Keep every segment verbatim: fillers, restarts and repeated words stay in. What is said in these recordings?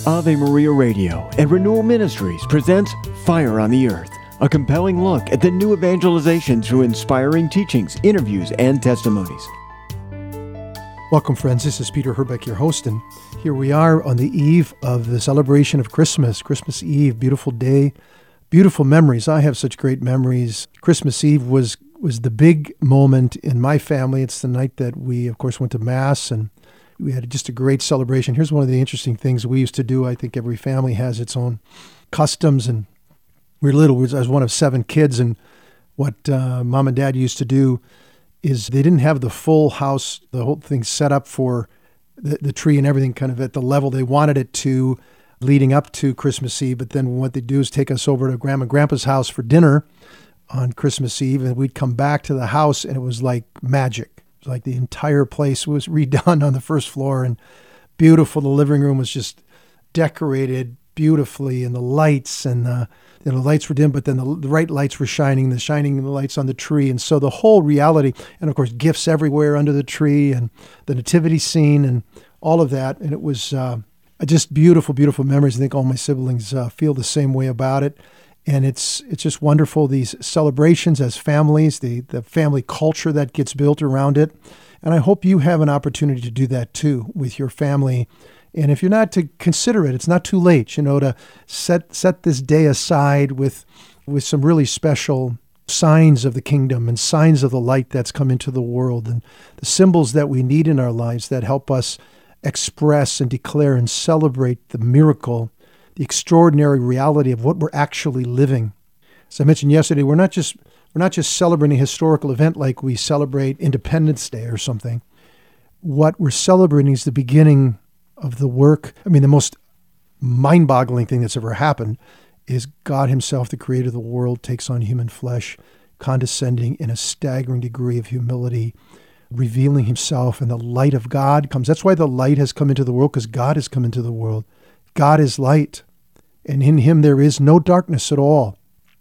Ave Maria Radio and Renewal Ministries presents Fire on the Earth, a compelling look at the new evangelization through inspiring teachings, interviews, and testimonies. Welcome, friends. This is Peter Herbeck, your host, and here we are on the eve of the celebration of Christmas, Christmas Eve, beautiful day, beautiful memories. I have such great memories. Christmas Eve was was the big moment in my family. It's the night that we, of course, went to Mass, and we had just a great celebration. Here's one of the interesting things we used to do. I think every family has its own customs, and we were little. I was one of seven kids, and what uh, Mom and Dad used to do is they didn't have the full house, the whole thing set up for the, the tree and everything kind of at the level they wanted it to leading up to Christmas Eve. But then what they'd do is take us over to Grandma and Grandpa's house for dinner on Christmas Eve, and we'd come back to the house, and it was like magic. It was like the entire place was redone on the first floor, and beautiful. The living room was just decorated beautifully, and the lights and the, you know, the lights were dim, but then the, the right lights were shining, the shining the lights on the tree. And so the whole reality, and of course, gifts everywhere under the tree, and the nativity scene, and all of that. And it was uh, just beautiful, beautiful memories. I think all my siblings uh, feel the same way about it. And it's it's just wonderful, these celebrations as families, the, the family culture that gets built around it. And I hope you have an opportunity to do that too with your family. And if you're not, to consider it, it's not too late, you know, to set set this day aside with with some really special signs of the kingdom and signs of the light that's come into the world, and the symbols that we need in our lives that help us express and declare and celebrate the miracle, the extraordinary reality of what we're actually living. As I mentioned yesterday, we're not just we're not just celebrating a historical event like we celebrate Independence Day or something. What we're celebrating is the beginning of the work. I mean, the most mind-boggling thing that's ever happened is God himself, the creator of the world, takes on human flesh, condescending in a staggering degree of humility, revealing himself, and the light of God comes. That's why the light has come into the world, because God has come into the world. God is light, and in him there is no darkness at all.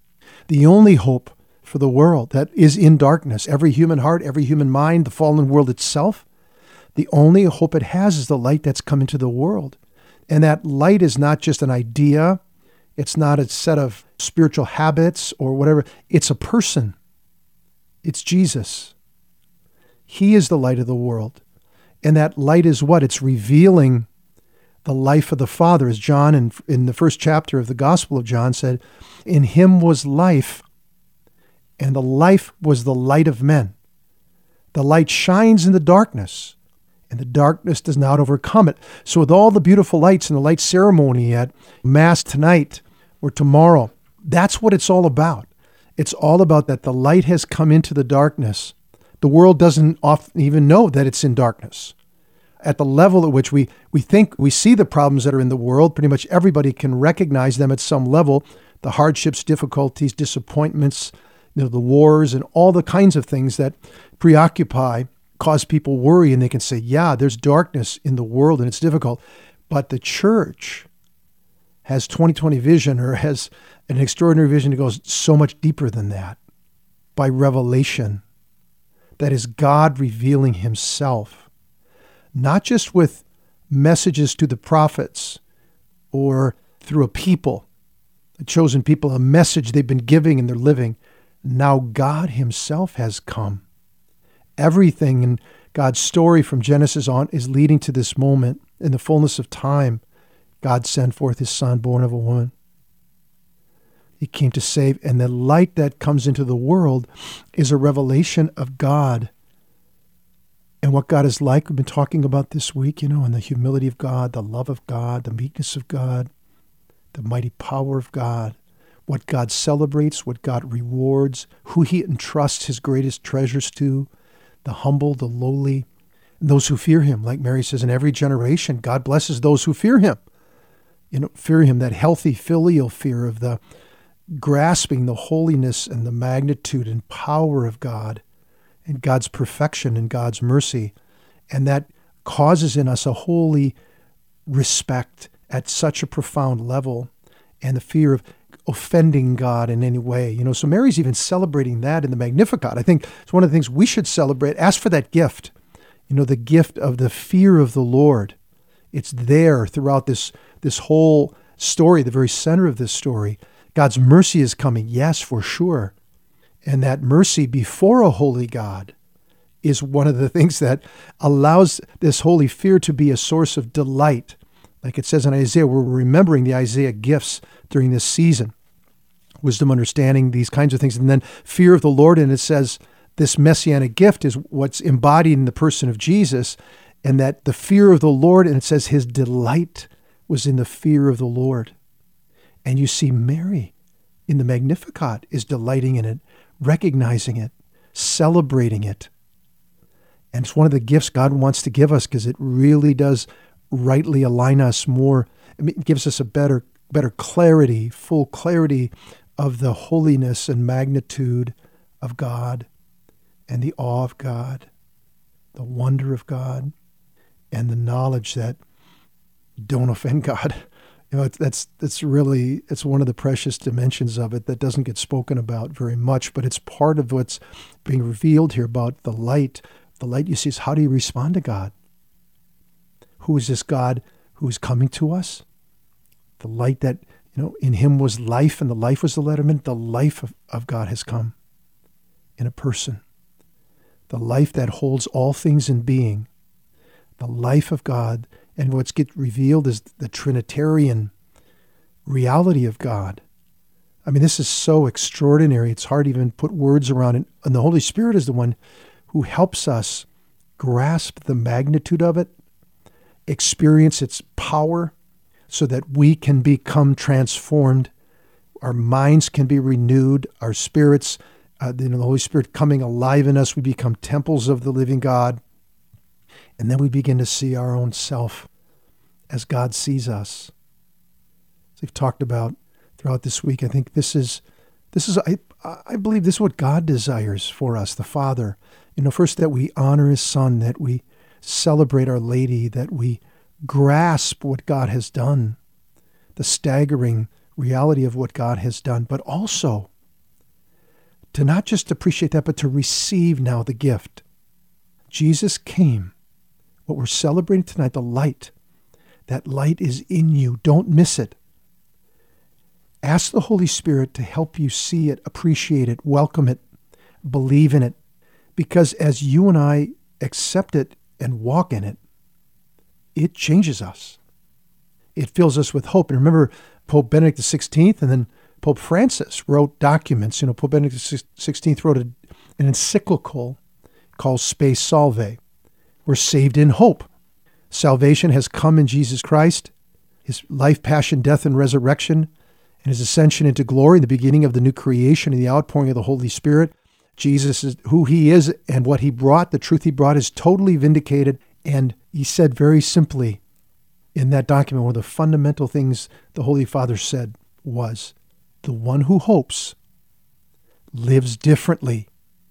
The only hope for the world that is in darkness, every human heart, every human mind, the fallen world itself, the only hope it has is the light that's come into the world. And that light is not just an idea. It's not a set of spiritual habits or whatever. It's a person. It's Jesus. He is the light of the world. And that light is what? It's revealing the life of the Father. As John, in, in the first chapter of the Gospel of John, said, in him was life, and the life was the light of men. The light shines in the darkness, and the darkness does not overcome it. So with all the beautiful lights and the light ceremony at Mass tonight or tomorrow, that's what it's all about. It's all about that the light has come into the darkness. The world doesn't often even know that it's in darkness. At the level at which we, we think we see the problems that are in the world, pretty much everybody can recognize them at some level, the hardships, difficulties, disappointments, you know, the wars, and all the kinds of things that preoccupy, cause people worry, and they can say, yeah, there's darkness in the world and it's difficult. But the church has twenty twenty vision, or has an extraordinary vision that goes so much deeper than that, by revelation. That is God revealing himself, not just with messages to the prophets or through a people, a chosen people, a message they've been giving and they're living. Now God himself has come. Everything in God's story from Genesis on is leading to this moment. In the fullness of time, God sent forth his Son, born of a woman. He came to save, and the light that comes into the world is a revelation of God and what God is like. We've been talking about this week, you know, and the humility of God, the love of God, the meekness of God, the mighty power of God, what God celebrates, what God rewards, who he entrusts his greatest treasures to, the humble, the lowly, and those who fear him. Like Mary says, in every generation, God blesses those who fear him. You know, fear him, that healthy filial fear of the grasping the holiness and the magnitude and power of God and God's perfection and God's mercy. And that causes in us a holy respect at such a profound level, and the fear of offending God in any way. You know, so Mary's even celebrating that in the Magnificat. I think it's one of the things we should celebrate. Ask for that gift, you know, the gift of the fear of the Lord It's there throughout this, this whole story, the very center of this story. God's mercy is coming, yes, for sure. And that mercy before a holy God is one of the things that allows this holy fear to be a source of delight. Like it says in Isaiah, we're remembering the Isaiah gifts during this season. Wisdom, understanding, these kinds of things. And then fear of the Lord, and it says this messianic gift is what's embodied in the person of Jesus, and that the fear of the Lord, and it says his delight was in the fear of the Lord. And you see Mary in the Magnificat is delighting in it, recognizing it, celebrating it. And it's one of the gifts God wants to give us because it really does rightly align us more. It gives us a better, better clarity, full clarity of the holiness and magnitude of God and the awe of God, the wonder of God, and the knowledge that don't offend God. You know, it's, that's that's really, it's one of the precious dimensions of it that doesn't get spoken about very much, but it's part of what's being revealed here about the light. The light you see is, how do you respond to God? Who is this God who is coming to us? The light that, you know, in him was life, and the life was the letterman. The life of, of God has come in a person. The life that holds all things in being. The life of God. And what's get revealed is the Trinitarian reality of God. I mean, this is so extraordinary. It's hard to even put words around it. And the Holy Spirit is the one who helps us grasp the magnitude of it, experience its power, so that we can become transformed. Our minds can be renewed. Our spirits, uh, you know, the Holy Spirit coming alive in us, we become temples of the living God. And then we begin to see our own self as God sees us. As we've talked about throughout this week, I think this is, this is, I, I believe this is what God desires for us, the Father. You know, first that we honor his Son, that we celebrate Our Lady, that we grasp what God has done, the staggering reality of what God has done, but also to not just appreciate that, but to receive now the gift. Jesus came. What we're celebrating tonight, the light, that light is in you. Don't miss it. Ask the Holy Spirit to help you see it, appreciate it, welcome it, believe in it. Because as you and I accept it and walk in it, it changes us. It fills us with hope. And remember, Pope Benedict the sixteenth and then Pope Francis wrote documents. You know, Pope Benedict the sixteenth wrote a, an encyclical called Spe Salve. We're saved in hope. Salvation has come in Jesus Christ, his life, passion, death, and resurrection, and his ascension into glory, the beginning of the new creation and the outpouring of the Holy Spirit. Jesus is who he is, and what he brought, the truth he brought, is totally vindicated. And he said very simply in that document, one of the fundamental things the Holy Father said was, the one who hopes lives differently.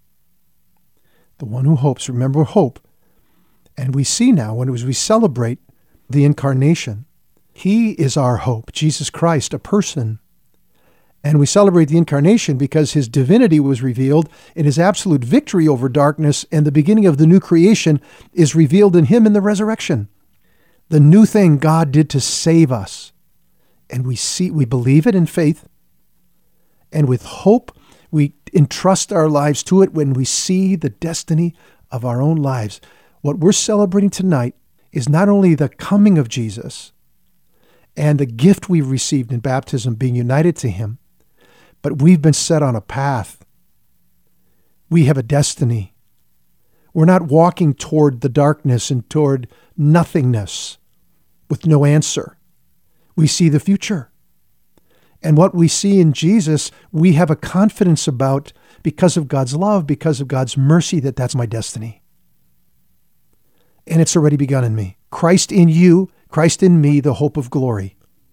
The one who hopes, remember hope. And we see now, when as we celebrate the incarnation, he is our hope, Jesus Christ, a person. And we celebrate the incarnation because his divinity was revealed in his absolute victory over darkness, and the beginning of the new creation is revealed in him in the resurrection. The new thing God did to save us. And we see, we believe it in faith. And with hope, we entrust our lives to it when we see the destiny of our own lives. What we're celebrating tonight is not only the coming of Jesus and the gift we've received in baptism, being united to him, but we've been set on a path. We have a destiny. We're not walking toward the darkness and toward nothingness with no answer. We see the future. And what we see in Jesus, we have a confidence about because of God's love, because of God's mercy, that that's my destiny. And it's already begun in me. Christ in you, Christ in me, the hope of glory.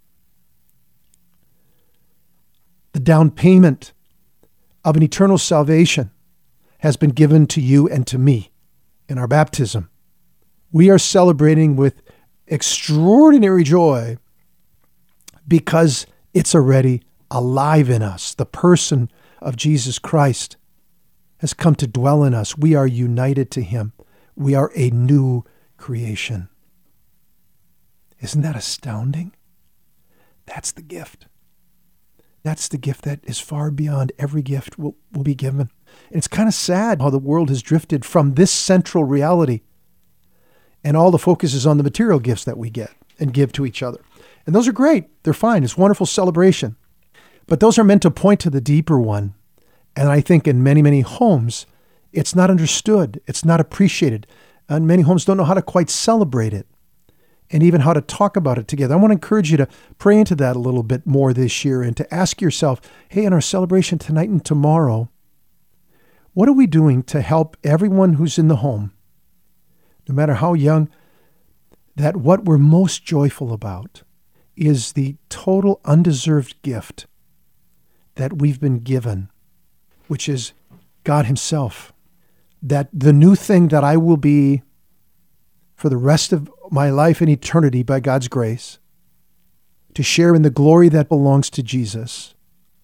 The down payment of an eternal salvation has been given to you and to me in our baptism. We are celebrating with extraordinary joy because it's already alive in us. The person of Jesus Christ has come to dwell in us. We are united to him. We are a new creation. Isn't that astounding? That's the gift. That's the gift that is far beyond every gift will, will be given. And it's kind of sad how the world has drifted from this central reality, and all the focus is on the material gifts that we get and give to each other. And those are great. They're fine. It's wonderful celebration. But those are meant to point to the deeper one. And I think in many, many homes, it's not understood. It's not appreciated. And many homes don't know how to quite celebrate it and even how to talk about it together. I want to encourage you to pray into that a little bit more this year and to ask yourself, hey, in our celebration tonight and tomorrow, what are we doing to help everyone who's in the home, no matter how young, that what we're most joyful about is the total undeserved gift that we've been given, which is God himself. That the new thing that I will be for the rest of my life and eternity by God's grace, to share in the glory that belongs to Jesus,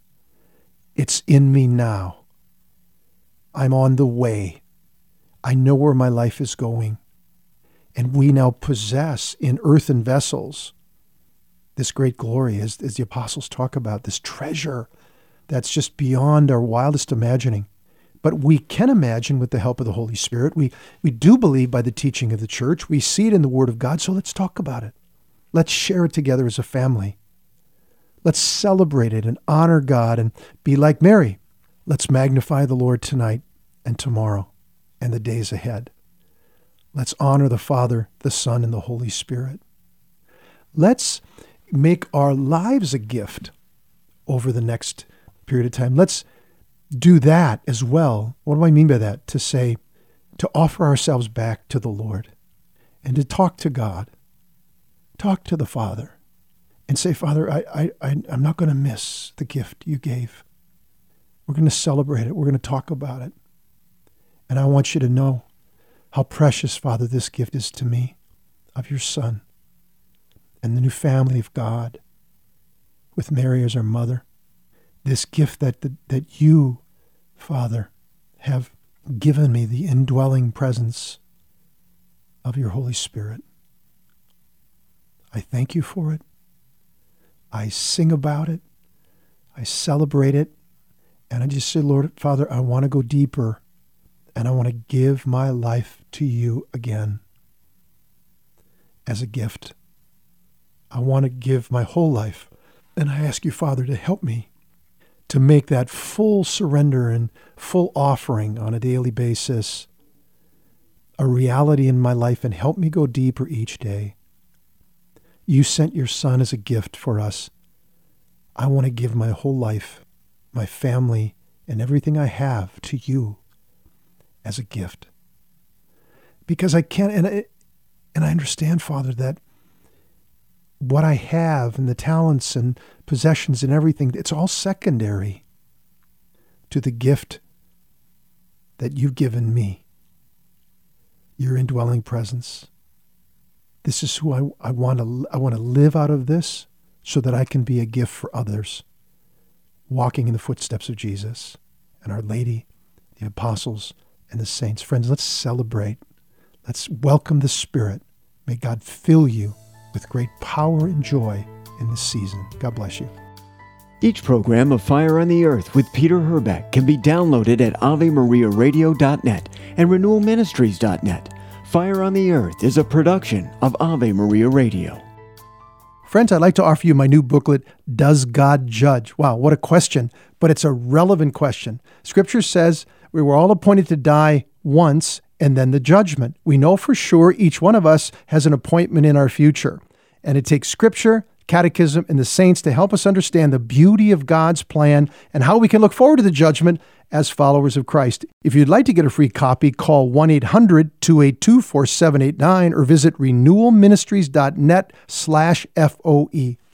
it's in me now. I'm on the way. I know where my life is going. And we now possess in earthen vessels this great glory, as, as the apostles talk about, this treasure that's just beyond our wildest imagining. But we can imagine with the help of the Holy Spirit. We, we do believe by the teaching of the church. We see it in the Word of God, so let's talk about it. Let's share it together as a family. Let's celebrate it and honor God and be like Mary. Let's magnify the Lord tonight and tomorrow and the days ahead. Let's honor the Father, the Son, and the Holy Spirit. Let's make our lives a gift over the next period of time. Let's do that as well. What do I mean by that? To say, to offer ourselves back to the Lord and to talk to God, talk to the Father and say, Father, I, I, I, I'm not going to miss the gift you gave. We're going to celebrate it. We're going to talk about it. And I want you to know how precious, Father, this gift is to me of your Son and the new family of God with Mary as our mother. This gift that, that that you, Father, have given me, the indwelling presence of your Holy Spirit. I thank you for it. I sing about it. I celebrate it. And I just say, Lord, Father, I want to go deeper, and I want to give my life to you again as a gift. I want to give my whole life. And I ask you, Father, to help me to make that full surrender and full offering on a daily basis a reality in my life, and help me go deeper each day. You sent your Son as a gift for us. I want to give my whole life, my family, and everything I have to you as a gift. Because I can't, and I, and I understand, Father, that what I have and the talents and possessions and everything, it's all secondary to the gift that you've given me, your indwelling presence. This is who I, I want to I want to live out of this so that I can be a gift for others, walking in the footsteps of Jesus and Our Lady, the apostles, and the saints. Friends, let's celebrate. Let's welcome the Spirit. May God fill you with great power and joy in this season. God bless you. Each program of Fire on the Earth with Peter Herbeck can be downloaded at ave maria radio dot net and renewal ministries dot net. Fire on the Earth is a production of Ave Maria Radio. Friends, I'd like to offer you my new booklet, Does God Judge? Wow, what a question, but it's a relevant question. Scripture says we were all appointed to die once, and then the judgment. We know for sure each one of us has an appointment in our future. And it takes Scripture, Catechism, and the saints to help us understand the beauty of God's plan and how we can look forward to the judgment as followers of Christ. If you'd like to get a free copy, call one eight hundred two eight two four seven eight nine or visit renewal ministries dot net slash F O E.